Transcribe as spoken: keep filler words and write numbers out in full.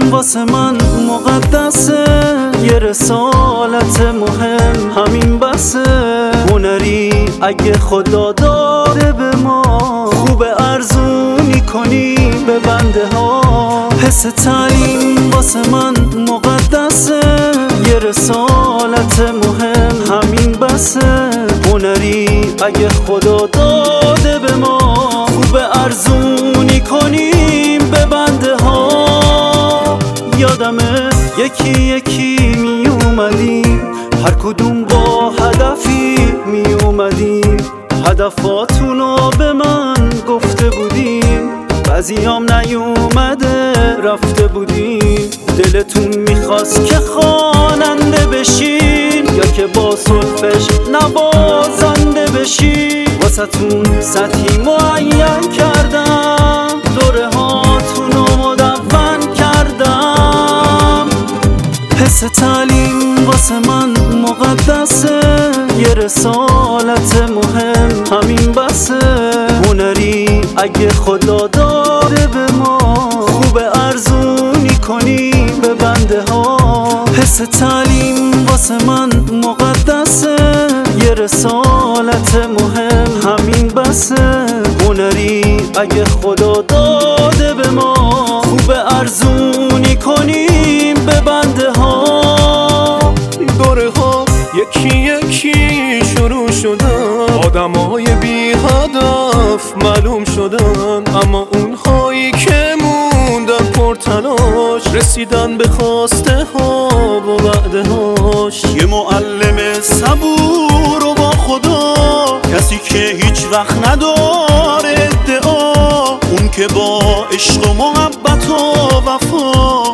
واسه من مقدسه، یه رسالت مهم همین بسه. هنری اگه خدا داده به ما، خوب ارزونی کنی به بنده ها. حس تعلیم واسه من مقدسه، یه رسالت مهم همین بسه. هنری اگه خدا داده به ما، خوب ارزونی کنیم به بنده ها. یادمه یکی یکی می اومدیم، هر کدوم با هدفی می اومدیم. هدفاتونو به من گفته بودیم، بعضیام نیومده رفته بودیم. دلتون میخواست که خواننده بشین، یا که با سلفش نوازنده بشین. واسهتون سطحی معین کردم، دوره هاتونو مدون کردم. حس تعلیم واسه من مقدسه، یه رسالت مهم همین بسه. هنری اگه خدا داده به ما، خوب ارزونی کنی به بنده ها. حس تعلیم واسه من مقدسه، یه رسالت مهم همین بسه. هنری اگه خدا داده به ما، خوب ارزونی کنیم به بنده ها. دوره ها یکی یکی شروع شدن، آدمای بی هدف معلوم شدن. اما اونهایی که موندن پرتلاش، رسیدن به خواسته ها و وعده هاش. یه معلم صبور و با خدا، کسی که هیچ وقت نداره ادعا. اون که با عشق و محبت و وفا